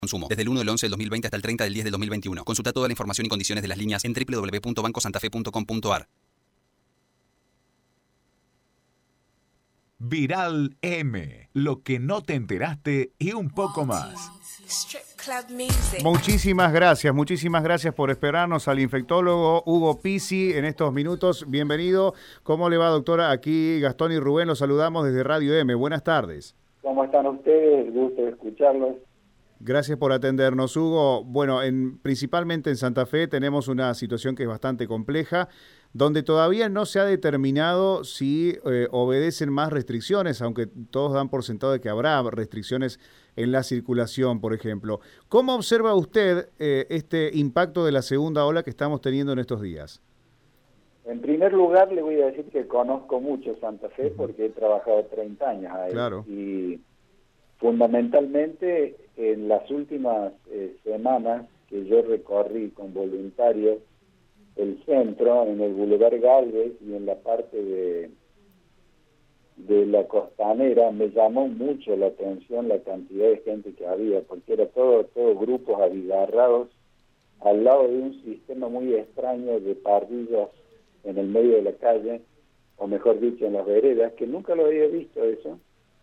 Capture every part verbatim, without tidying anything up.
Consumo. Desde el uno del once del dos mil veinte hasta el treinta del diez del dos mil veintiuno. Consulta toda la información y condiciones de las líneas en doble u doble u doble u punto banco santa fe punto com punto a r. Viral M, lo que no te enteraste y un poco más. Muchísimas gracias, muchísimas gracias por esperarnos al infectólogo Hugo Pizzi en estos minutos. Bienvenido. ¿Cómo le va, doctora? Aquí Gastón y Rubén los saludamos desde Radio M. Buenas tardes. ¿Cómo están ustedes? Gusto de escucharlos. Gracias por atendernos, Hugo. Bueno, en, principalmente en Santa Fe tenemos una situación que es bastante compleja, donde todavía no se ha determinado si eh, obedecen más restricciones, aunque todos dan por sentado de que habrá restricciones en la circulación, por ejemplo. ¿Cómo observa usted eh, este impacto de la segunda ola que estamos teniendo en estos días? En primer lugar, le voy a decir que conozco mucho Santa Fe porque he trabajado treinta años ahí. Claro. Y fundamentalmente en las últimas eh, semanas que yo recorrí con voluntarios el centro, en el Boulevard Galvez y en la parte de, de la costanera, me llamó mucho la atención la cantidad de gente que había, porque era todo, todo grupos abigarrados al lado de un sistema muy extraño de parrillas en el medio de la calle, o mejor dicho, en las veredas, que nunca lo había visto eso.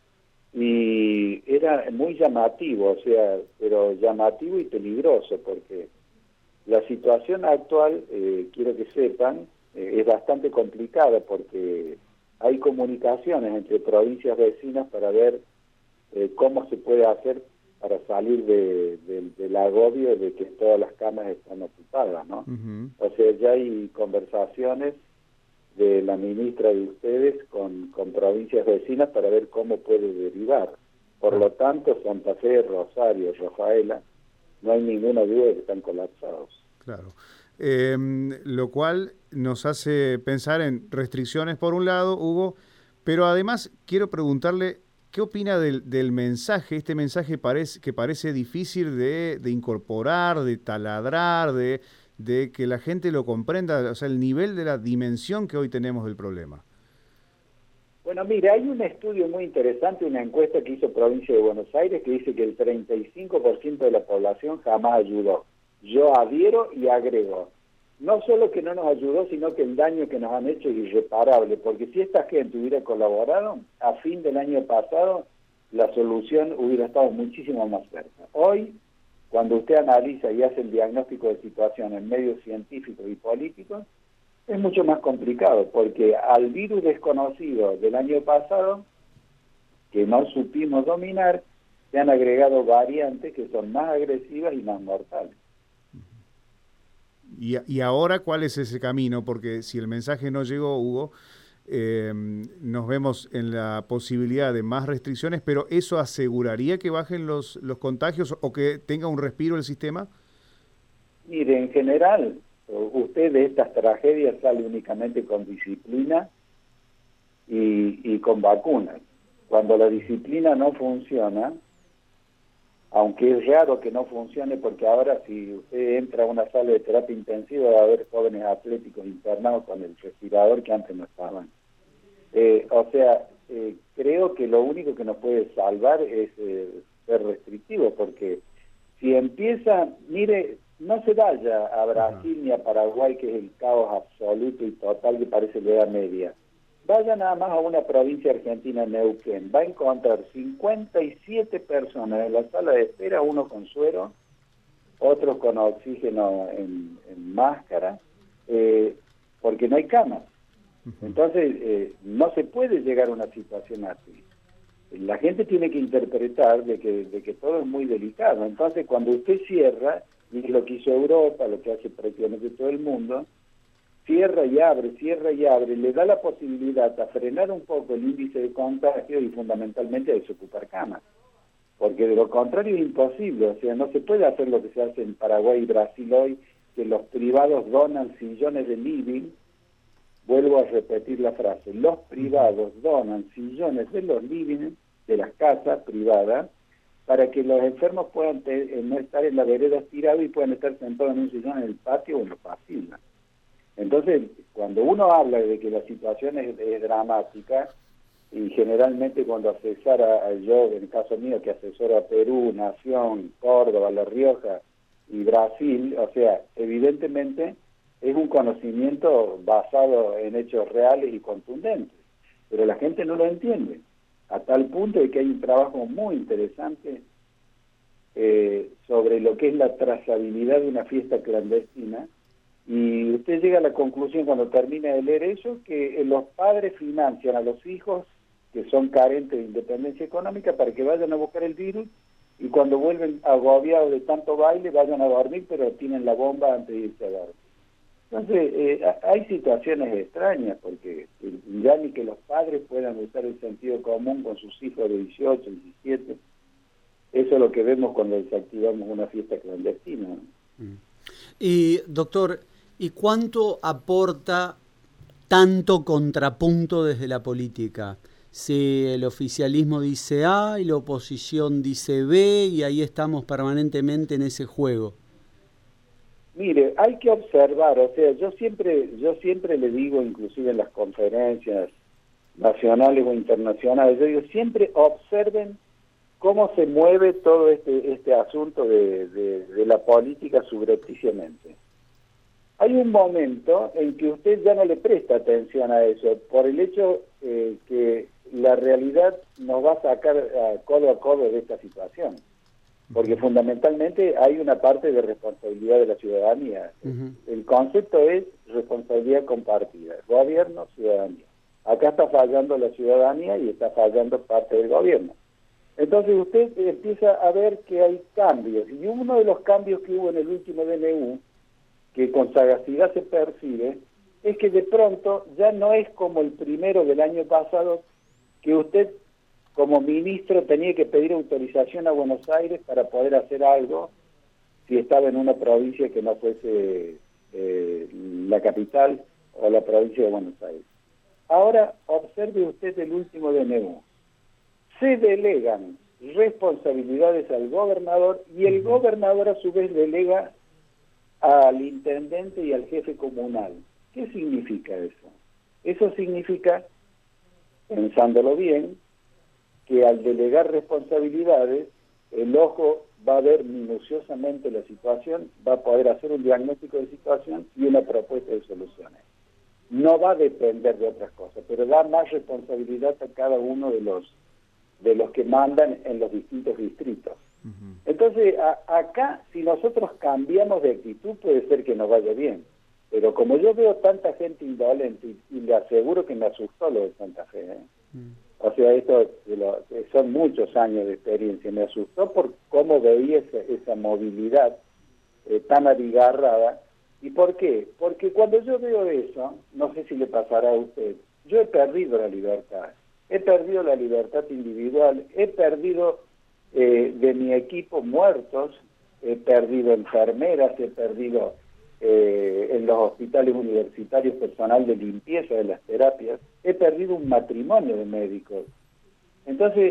Y era muy llamativo, o sea, pero llamativo y peligroso, porque la situación actual, eh, quiero que sepan, eh, es bastante complicada, porque hay comunicaciones entre provincias vecinas para ver eh, cómo se puede hacer para salir de, de, del agobio de que todas las camas están ocupadas, ¿no? Uh-huh. O sea, ya hay conversaciones de la ministra de ustedes con, con provincias vecinas para ver cómo puede derivar. Por lo tanto, Santa Fe, Rosario, Rafaela, no hay ninguna duda de que están colapsados. Claro. Eh, lo cual nos hace pensar en restricciones por un lado, Hugo, pero además quiero preguntarle, ¿qué opina del, del mensaje? Este mensaje parece, que parece difícil de, de incorporar, de taladrar, de... de que la gente lo comprenda, o sea, el nivel de la dimensión que hoy tenemos del problema. Bueno, mire, hay un estudio muy interesante, una encuesta que hizo Provincia de Buenos Aires, que dice que el treinta y cinco por ciento de la población jamás ayudó. Yo adhiero y agrego. No solo que no nos ayudó, sino que el daño que nos han hecho es irreparable, porque si esta gente hubiera colaborado, a fin del año pasado, la solución hubiera estado muchísimo más cerca. Hoy, cuando usted analiza y hace el diagnóstico de situación en medios científicos y políticos, es mucho más complicado, porque al virus desconocido del año pasado, que no supimos dominar, se han agregado variantes que son más agresivas y más mortales. ¿Y, y ahora cuál es ese camino? Porque si el mensaje no llegó, Hugo, Eh, nos vemos en la posibilidad de más restricciones, pero ¿eso aseguraría que bajen los, los contagios o que tenga un respiro el sistema? Mire, en general, usted de estas tragedias sale únicamente con disciplina y, y con vacunas. Cuando la disciplina no funciona, aunque es raro que no funcione, porque ahora si usted entra a una sala de terapia intensiva va a haber jóvenes atléticos internados con el respirador que antes no estaban. Eh, o sea, eh, creo que lo único que nos puede salvar es eh, ser restrictivo, porque si empieza, mire, no se vaya a Brasil uh-huh. ni a Paraguay, que es el caos absoluto y total que parece la Edad Media. Vaya nada más a una provincia argentina, Neuquén, va a encontrar cincuenta y siete personas en la sala de espera, uno con suero, otros con oxígeno en, en máscara, eh, porque no hay camas. Entonces, eh, no se puede llegar a una situación así. La gente tiene que interpretar de que, de que todo es muy delicado. Entonces, cuando usted cierra, y es lo que hizo Europa, lo que hace prácticamente todo el mundo, cierra y abre, cierra y abre, le da la posibilidad a frenar un poco el índice de contagio y fundamentalmente a desocupar camas. Porque de lo contrario es imposible, o sea, no se puede hacer lo que se hace en Paraguay y Brasil hoy, que los privados donan sillones de living. Vuelvo a repetir la frase, los privados donan sillones de los living, de las casas privadas, para que los enfermos puedan te, no estar en la vereda estirados y puedan estar sentados en un sillón en el patio o en los pasillos. Entonces, cuando uno habla de que la situación es, es dramática, y generalmente cuando asesora a yo, en el caso mío, que asesoro a Perú, Nación, Córdoba, La Rioja y Brasil, o sea, evidentemente es un conocimiento basado en hechos reales y contundentes, pero la gente no lo entiende, a tal punto de que hay un trabajo muy interesante eh, sobre lo que es la trazabilidad de una fiesta clandestina, y usted llega a la conclusión cuando termina de leer eso, que los padres financian a los hijos que son carentes de independencia económica para que vayan a buscar el virus, y cuando vuelven agobiados de tanto baile vayan a dormir, pero tienen la bomba antes de irse a dormir. Entonces, eh, hay situaciones extrañas, porque ya ni que los padres puedan usar el sentido común con sus hijos de dieciocho, diecisiete, eso es lo que vemos cuando desactivamos una fiesta clandestina, ¿no? Y, doctor, ¿y cuánto aporta tanto contrapunto desde la política? Si el oficialismo dice A y la oposición dice B, y ahí estamos permanentemente en ese juego. Mire, hay que observar, o sea, yo siempre, yo siempre le digo, inclusive en las conferencias nacionales o internacionales, yo digo, siempre observen cómo se mueve todo este este asunto de, de, de la política subrepticiamente. Hay un momento en que usted ya no le presta atención a eso, por el hecho eh, que la realidad nos va a sacar a codo a codo de esta situación, porque fundamentalmente hay una parte de responsabilidad de la ciudadanía. Uh-huh. El concepto es responsabilidad compartida, gobierno, ciudadanía. Acá está fallando la ciudadanía y está fallando parte del gobierno. Entonces usted empieza a ver que hay cambios, y uno de los cambios que hubo en el último D N U, que con sagacidad se percibe, es que de pronto ya no es como el primero del año pasado, que usted como ministro tenía que pedir autorización a Buenos Aires para poder hacer algo si estaba en una provincia que no fuese eh, la capital o la provincia de Buenos Aires. Ahora observe usted el último D N U. Se delegan responsabilidades al gobernador, y el gobernador a su vez delega al intendente y al jefe comunal. ¿Qué significa eso? Eso significa, pensándolo bien, que al delegar responsabilidades, el ojo va a ver minuciosamente la situación, va a poder hacer un diagnóstico de situación y una propuesta de soluciones. No va a depender de otras cosas, pero da más responsabilidad a cada uno de los de los que mandan en los distintos distritos. Uh-huh. Entonces, a, acá, si nosotros cambiamos de actitud, puede ser que nos vaya bien. Pero como yo veo tanta gente indolente, y, y le aseguro que me asustó lo de Santa Fe, ¿eh? Uh-huh. O sea, esto de lo, son muchos años de experiencia, me asustó por cómo veía esa, esa movilidad eh, tan abigarrada. ¿Y por qué? Porque cuando yo veo eso, no sé si le pasará a usted, yo he perdido la libertad. He perdido la libertad individual, he perdido eh, de mi equipo muertos, he perdido enfermeras, he perdido eh, en los hospitales universitarios personal de limpieza de las terapias, he perdido un matrimonio de médicos. Entonces,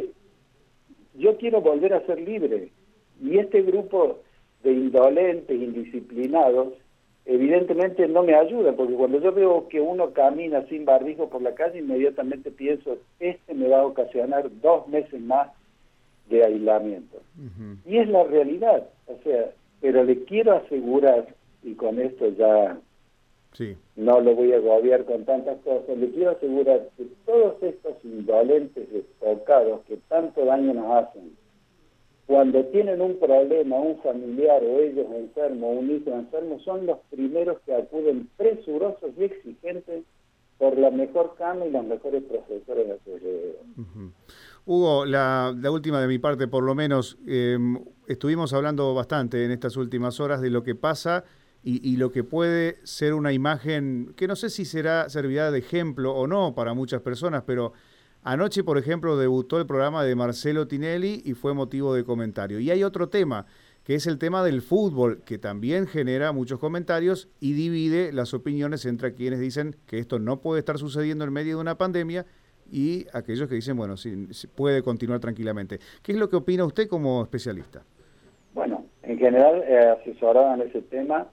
yo quiero volver a ser libre, y este grupo de indolentes, indisciplinados, evidentemente no me ayuda, porque cuando yo veo que uno camina sin barbijo por la calle, inmediatamente pienso, este me va a ocasionar dos meses más de aislamiento. Uh-huh. Y es la realidad, o sea, pero le quiero asegurar, y con esto ya sí. no lo voy a agobiar con tantas cosas, le quiero asegurar que todos estos indolentes despocados que tanto daño nos hacen, cuando tienen un problema, un familiar o ellos enfermos, un hijo enfermo, son los primeros que acuden presurosos y exigentes por la mejor cama y los mejores profesores de su alrededor. Uh-huh. Hugo, la, la última de mi parte, por lo menos, eh, estuvimos hablando bastante en estas últimas horas de lo que pasa y, y lo que puede ser una imagen, que no sé si será servirá de ejemplo o no para muchas personas, pero anoche, por ejemplo, debutó el programa de Marcelo Tinelli y fue motivo de comentario. Y hay otro tema, que es el tema del fútbol, que también genera muchos comentarios y divide las opiniones entre quienes dicen que esto no puede estar sucediendo en medio de una pandemia y aquellos que dicen, bueno, sí, puede continuar tranquilamente. ¿Qué es lo que opina usted como especialista? Bueno, en general, eh, asesorado en ese tema,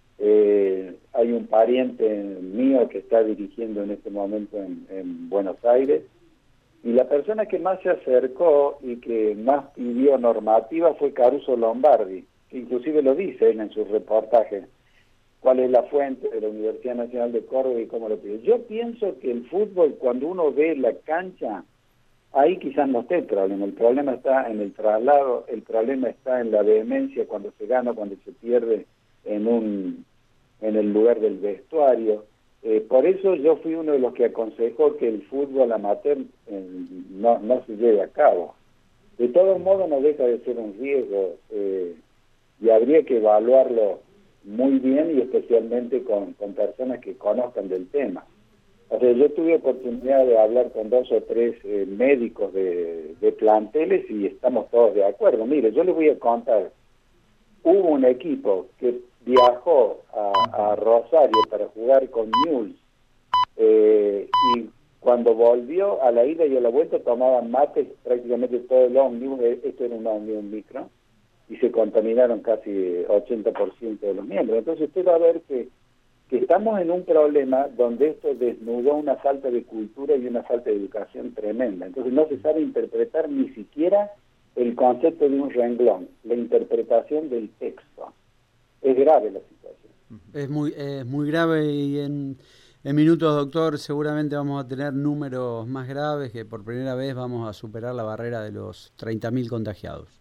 eh, hay un pariente mío que está dirigiendo en este momento en, en Buenos Aires, Y la persona que más se acercó y que más pidió normativa fue Caruso Lombardi, que inclusive lo dice él en sus reportajes, cuál es la fuente de la Universidad Nacional de Córdoba y cómo lo pide. Yo pienso que el fútbol, cuando uno ve la cancha, ahí quizás no esté el problema. El problema está en el traslado, el problema está en la vehemencia cuando se gana, cuando se pierde en un en el lugar del vestuario. Eh, por eso yo fui uno de los que aconsejó que el fútbol amateur eh, no, no se lleve a cabo. De todos modos no deja de ser un riesgo eh, y habría que evaluarlo muy bien y especialmente con, con personas que conozcan del tema. O sea, yo tuve oportunidad de hablar con dos o tres eh, médicos de, de planteles y estamos todos de acuerdo. Mire, yo les voy a contar, hubo un equipo que viajó a, a Rosario para jugar con Newell's eh, y cuando volvió a la ida y a la vuelta tomaban mates prácticamente todo el ómnibus, esto era un ómnibus micro, y se contaminaron casi ochenta por ciento de los miembros. Entonces usted va a ver que, que estamos en un problema donde esto desnudó una falta de cultura y una falta de educación tremenda. Entonces no se sabe interpretar ni siquiera el concepto de un renglón, la interpretación del texto. Es grave la situación. Es muy, es muy grave y en, en minutos, doctor, seguramente vamos a tener números más graves, que por primera vez vamos a superar la barrera de los treinta mil contagiados.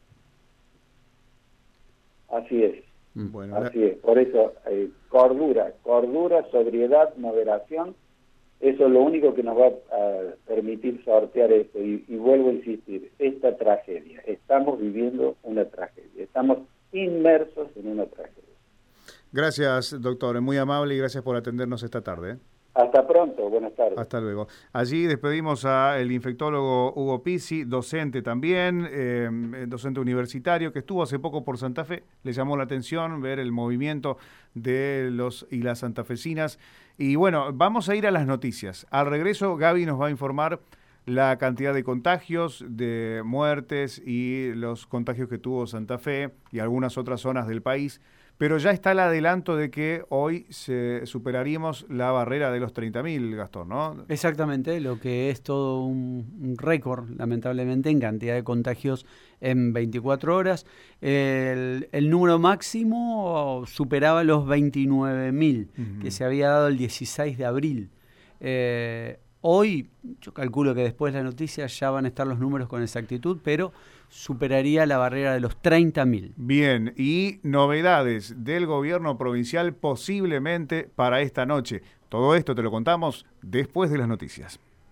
Así es, Bueno, así es. Por eso, eh, cordura, cordura, sobriedad, moderación, eso es lo único que nos va a permitir sortear esto. Y, y vuelvo a insistir, esta tragedia, estamos viviendo una tragedia, estamos inmersos en una tragedia. Gracias, doctor, muy amable y gracias por atendernos esta tarde. ¿eh? Hasta pronto, buenas tardes. Hasta luego. Allí despedimos al infectólogo Hugo Pizzi, docente también, eh, docente universitario, que estuvo hace poco por Santa Fe. Le llamó la atención ver el movimiento de los y las santafesinas. Y bueno, vamos a ir a las noticias. Al regreso, Gaby nos va a informar la cantidad de contagios, de muertes y los contagios que tuvo Santa Fe y algunas otras zonas del país. Pero ya está el adelanto de que hoy se superaríamos la barrera de los treinta mil, Gastón, ¿no? Exactamente, lo que es todo un, un récord, lamentablemente, en cantidad de contagios en veinticuatro horas. El, el número máximo superaba los veintinueve mil, uh-huh. que se había dado el dieciséis de abril. Eh, hoy, yo calculo que después de la noticia ya van a estar los números con exactitud, pero superaría la barrera de los treinta mil. Bien, y novedades del gobierno provincial posiblemente para esta noche. Todo esto te lo contamos después de las noticias.